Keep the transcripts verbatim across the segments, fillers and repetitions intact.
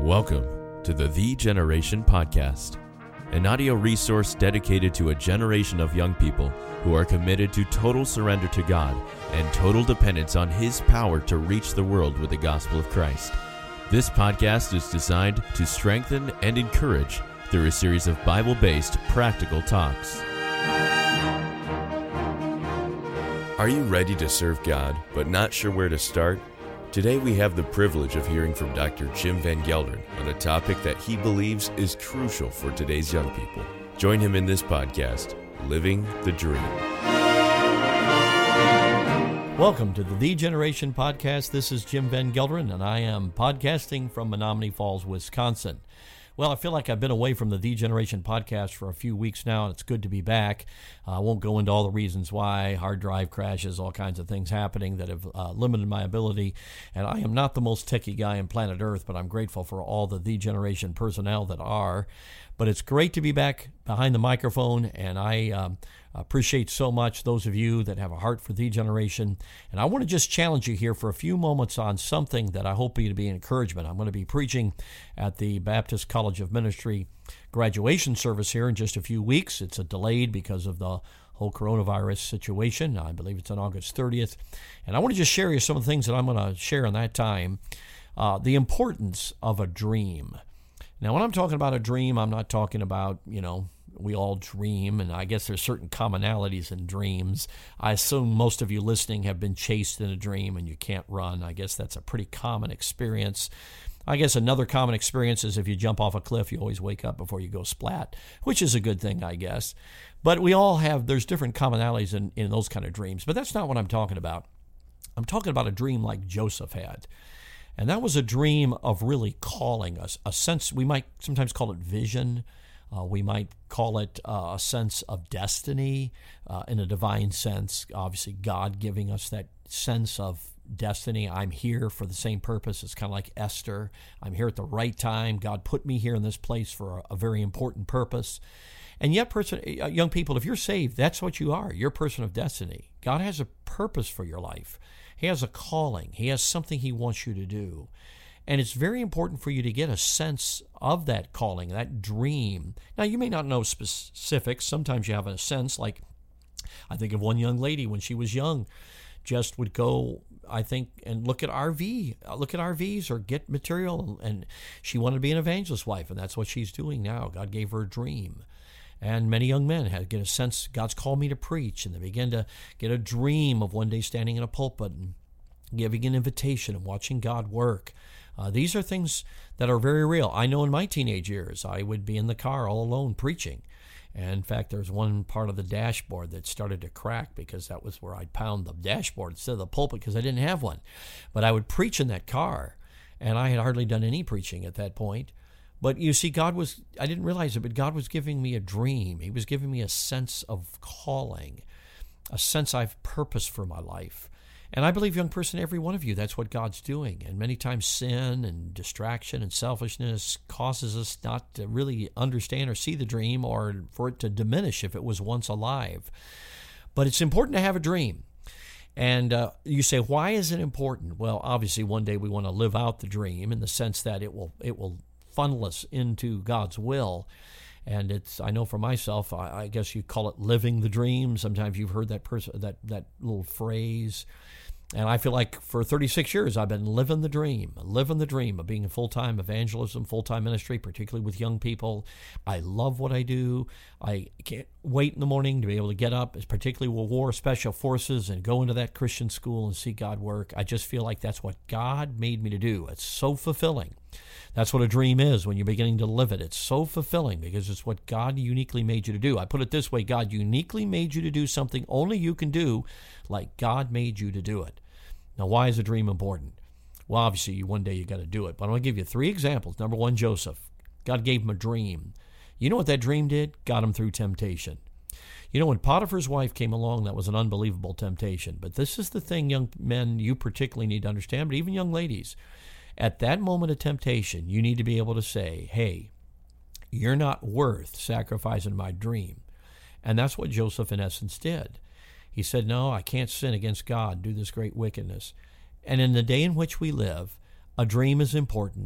Welcome to the The Generation Podcast, an audio resource dedicated to a generation of young people who are committed to total surrender to God and total dependence on His power to reach the world with the gospel of Christ. This podcast is designed to strengthen and encourage through a series of Bible-based practical talks. Are you ready to serve God, but not sure where to start? Today we have the privilege of hearing from Doctor Jim Van Gelderen on a topic that he believes is crucial for today's young people. Join him in this podcast, Living the Dream. Welcome to the The Generation Podcast. This is Jim Van Gelderen, and I am podcasting from Menomonee Falls, Wisconsin. Well, I feel like I've been away from the The Generation Podcast for a few weeks now, and it's good to be back. Uh, I won't go into all the reasons why, hard drive crashes, all kinds of things happening that have uh, limited my ability. And I am not the most techie guy on planet Earth, but I'm grateful for all the The Generation personnel that are. But it's great to be back behind the microphone, and I um, appreciate so much those of you that have a heart for The Generation. And I want to just challenge you here for a few moments on something that I hope you to be an encouragement. I'm going to be preaching at the Baptist College of Ministry graduation service here in just a few weeks. It's a delayed because of the whole coronavirus situation. I believe it's on August thirtieth. And I want to just share you some of the things that I'm going to share in that time. Uh, the importance of a dream. Now, when I'm talking about a dream, I'm not talking about, you know, we all dream, and I guess there's certain commonalities in dreams. I assume most of you listening have been chased in a dream and you can't run. I guess that's a pretty common experience. I guess another common experience is if you jump off a cliff, you always wake up before you go splat, which is a good thing, I guess. But we all have, there's different commonalities in, in those kind of dreams. But that's not what I'm talking about. I'm talking about a dream like Joseph had. And that was a dream of really calling us, a sense, we might sometimes call it vision. Uh, we might call it uh, a sense of destiny uh, in a divine sense. Obviously, God giving us that sense of destiny. I'm here for the same purpose. It's kind of like Esther. I'm here at the right time. God put me here in this place for a, a very important purpose. And yet, person, young people, if you're saved, that's what you are. You're a person of destiny. God has a purpose for your life. He has a calling. He has something He wants you to do. And it's very important for you to get a sense of that calling, that dream. Now, you may not know specifics. Sometimes you have a sense, like I think of one young lady when she was young, just would go, I think, and look at R V, look at R Vs or get material. And she wanted to be an evangelist wife, and that's what she's doing now. God gave her a dream. And many young men had get a sense, God's called me to preach, and they begin to get a dream of one day standing in a pulpit and giving an invitation and watching God work. Uh, these are things that are very real. I know in my teenage years, I would be in the car all alone preaching. And in fact, there's one part of the dashboard that started to crack because that was where I'd pound the dashboard instead of the pulpit because I didn't have one. But I would preach in that car, and I had hardly done any preaching at that point. But you see, God was, I didn't realize it, but God was giving me a dream. He was giving me a sense of calling, a sense I have purpose for my life. And I believe, young person, every one of you, that's what God's doing. And many times sin and distraction and selfishness causes us not to really understand or see the dream, or for it to diminish if it was once alive. But it's important to have a dream. And uh, you say, why is it important? Well, obviously, one day we want to live out the dream in the sense that it will it will funnel us into God's will. And it's, I know for myself, I, I guess you call it living the dream. Sometimes you've heard that person, that that little phrase. And I feel like for thirty-six years, I've been living the dream, living the dream of being in full-time evangelism, full-time ministry, particularly with young people. I love what I do. I can't wait in the morning to be able to get up, particularly with War Special Forces, and go into that Christian school and see God work. I just feel like that's what God made me to do. It's so fulfilling. That's what a dream is when you're beginning to live it. It's so fulfilling because it's what God uniquely made you to do. I put it this way, God uniquely made you to do something only you can do, like God made you to do it. Now, why is a dream important? Well, obviously, you, one day you got to do it. But I'm going to give you three examples. Number one, Joseph. God gave him a dream. You know what that dream did? Got him through temptation. You know, when Potiphar's wife came along, that was an unbelievable temptation. But this is the thing, young men, you particularly need to understand, but even young ladies. At that moment of temptation, you need to be able to say, hey, you're not worth sacrificing my dream. And that's what Joseph, in essence, did. He said, no, I can't sin against God, do this great wickedness. And in the day in which we live, a dream is important.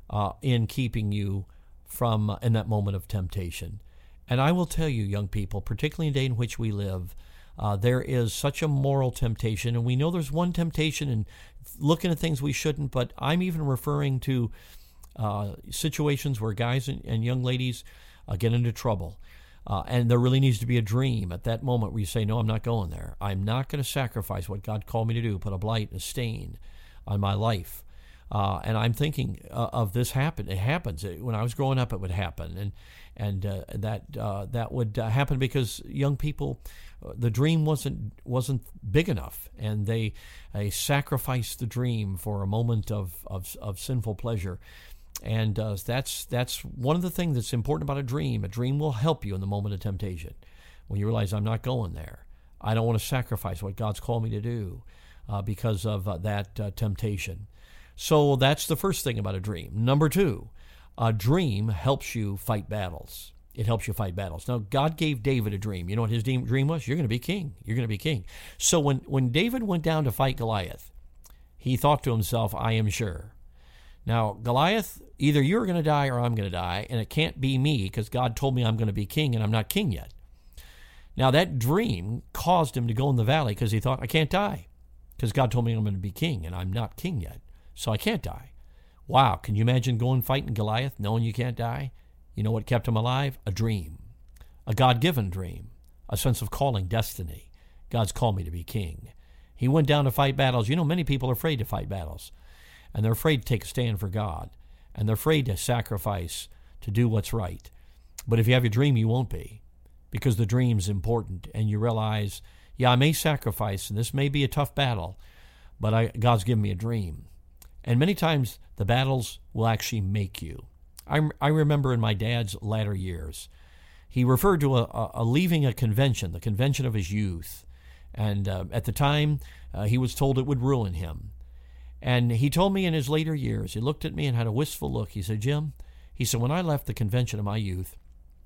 uh, in keeping you from uh, in that moment of temptation. And I will tell you, young people, particularly in the day in which we live, uh, there is such a moral temptation, and we know there's one temptation in looking at things we shouldn't, but I'm even referring to uh, situations where guys and, and young ladies uh, get into trouble. Uh, and there really needs to be a dream at that moment where you say, no, I'm not going there. I'm not going to sacrifice what God called me to do, put a blight, a stain on my life. Uh, and I'm thinking uh, of this happen. It happens. When I was growing up, it would happen. And and uh, that uh, that would uh, happen because young people, uh, the dream wasn't wasn't big enough. And they, they sacrificed the dream for a moment of, of, of sinful pleasure. And uh, that's that's one of the things that's important about a dream. A dream will help you in the moment of temptation. When you realize, I'm not going there. I don't want to sacrifice what God's called me to do uh, because of uh, that uh, temptation. So that's the first thing about a dream. Number two, a dream helps you fight battles. It helps you fight battles. Now, God gave David a dream. You know what his dream was? You're going to be king. You're going to be king. So when, when David went down to fight Goliath, he thought to himself, I am sure. Now, Goliath, either you're going to die or I'm going to die, and it can't be me because God told me I'm going to be king, and I'm not king yet. Now, that dream caused him to go in the valley because he thought, I can't die because God told me I'm going to be king, and I'm not king yet. So I can't die. Wow, can you imagine going fighting Goliath knowing you can't die? You know what kept him alive? A dream. A God-given dream. A sense of calling, destiny. God's called me to be king. He went down to fight battles. You know, many people are afraid to fight battles. And they're afraid to take a stand for God. And they're afraid to sacrifice, to do what's right. But if you have your dream, you won't be. Because the dream's important. And you realize, yeah, I may sacrifice, and this may be a tough battle, but I, God's given me a dream. And many times the battles will actually make you. I, I remember in my dad's latter years, he referred to a, a, a leaving a convention, the convention of his youth. And uh, at the time, uh, he was told it would ruin him. And he told me in his later years, he looked at me and had a wistful look. He said, Jim, he said, when I left the convention of my youth,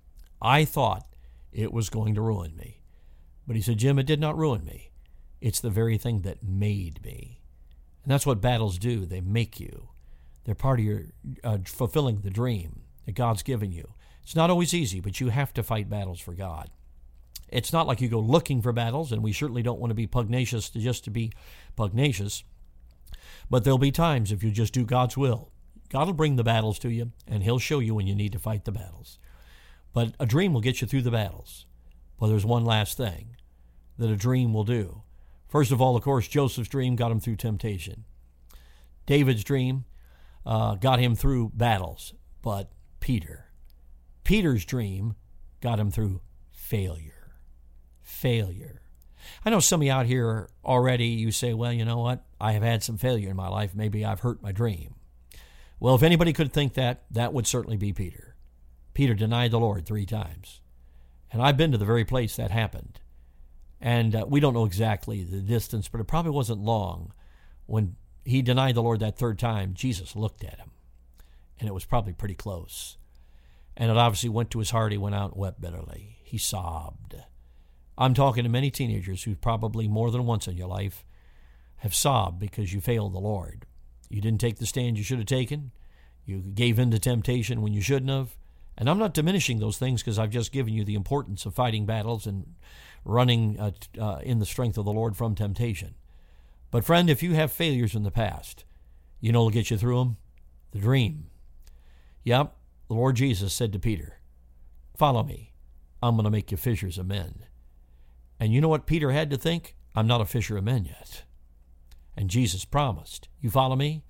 I thought it was going to ruin me. But he said, Jim, it did not ruin me. It's the very thing that made me. And that's what battles do. They make you. They're part of your uh, fulfilling the dream that God's given you. It's not always easy, but you have to fight battles for God. It's not like you go looking for battles, and we certainly don't want to be pugnacious to just to be pugnacious. But there'll be times if you just do God's will. God will bring the battles to you, and he'll show you when you need to fight the battles. But a dream will get you through the battles. But there's one last thing that a dream will do. First of all, of course, Joseph's dream got him through temptation. David's dream uh, got him through battles. But Peter, Peter's dream got him through failure. Failure. I know some of you out here already, you say, well, you know what? I have had some failure in my life. Maybe I've hurt my dream. Well, if anybody could think that, that would certainly be Peter. Peter denied the Lord three times. And I've been to the very place that happened. And uh, we don't know exactly the distance, but it probably wasn't long. When he denied the Lord that third time, Jesus looked at him. And it was probably pretty close. And it obviously went to his heart. He went out and wept bitterly. He sobbed. I'm talking to many teenagers who probably more than once in your life have sobbed because you failed the Lord. You didn't take the stand you should have taken. You gave in to temptation when you shouldn't have. And I'm not diminishing those things because I've just given you the importance of fighting battles and running uh, uh, in the strength of the Lord from temptation. But friend, if you have failures in the past, you know what'll get you through them? The dream. Yep, the Lord Jesus said to Peter, follow me. I'm going to make you fishers of men. And you know what Peter had to think? I'm not a fisher of men yet. And Jesus promised, you follow me?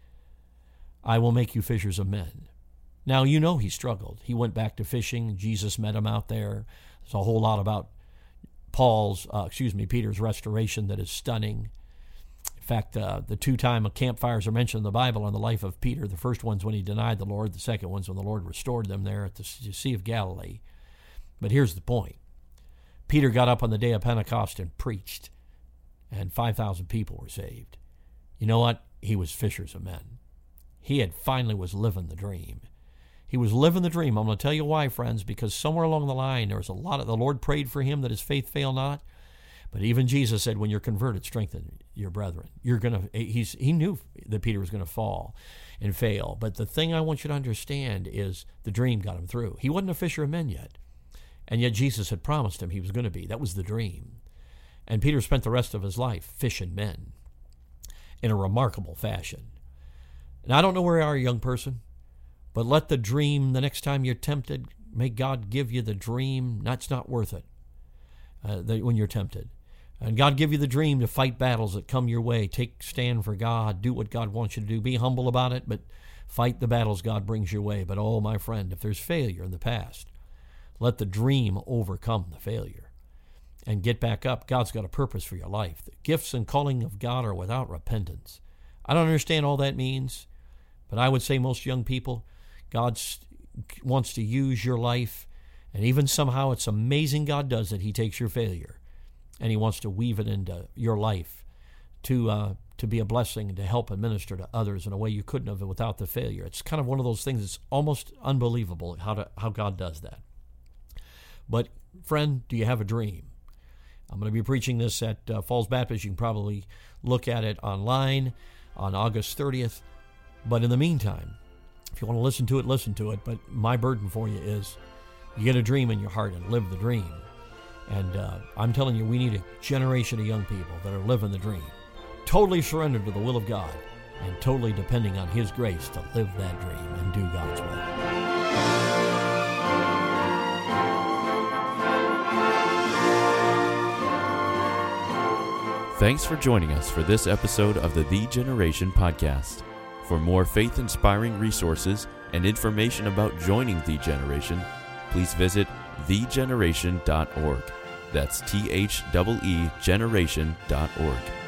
I will make you fishers of men. Now, you know he struggled. He went back to fishing. Jesus met him out there. There's a whole lot about Paul's, uh, excuse me, Peter's restoration that is stunning. In fact, uh, the two-time campfires are mentioned in the Bible in the life of Peter. The first one's when he denied the Lord. The second one's when the Lord restored them there at the Sea of Galilee. But here's the point. Peter got up on the day of Pentecost and preached, and five thousand people were saved. You know what? He was fishers of men. He had finally was living the dream. He was living the dream. I'm going to tell you why, friends, because somewhere along the line there was a lot of, the Lord prayed for him that his faith fail not. But even Jesus said, when you're converted, strengthen your brethren. You're gonna. He's he knew that Peter was going to fall and fail. But the thing I want you to understand is the dream got him through. He wasn't a fisher of men yet, and yet Jesus had promised him he was going to be. That was the dream. And Peter spent the rest of his life fishing men in a remarkable fashion. And I don't know where you are, young person, but let the dream, the next time you're tempted, may God give you the dream. That's not worth it uh, the, when you're tempted. And God give you the dream to fight battles that come your way. Take stand for God. Do what God wants you to do. Be humble about it, but fight the battles God brings your way. But oh, my friend, if there's failure in the past, let the dream overcome the failure and get back up. God's got a purpose for your life. The gifts and calling of God are without repentance. I don't understand all that means, but I would say most young people, God wants to use your life, and even somehow it's amazing God does it. He takes your failure, and he wants to weave it into your life to uh, to be a blessing and to help and minister to others in a way you couldn't have without the failure. It's kind of one of those things that's almost unbelievable how to, how God does that. But, friend, do you have a dream? I'm going to be preaching this at uh, Falls Baptist. You can probably look at it online on August thirtieth. But in the meantime, if you want to listen to it, listen to it. But my burden for you is you get a dream in your heart and live the dream. And uh, I'm telling you, we need a generation of young people that are living the dream, totally surrendered to the will of God and totally depending on His grace to live that dream and do God's will. Thanks for joining us for this episode of the The Generation Podcast. For more faith-inspiring resources and information about joining The Generation, please visit the generation dot org. That's T H E E generation dot org.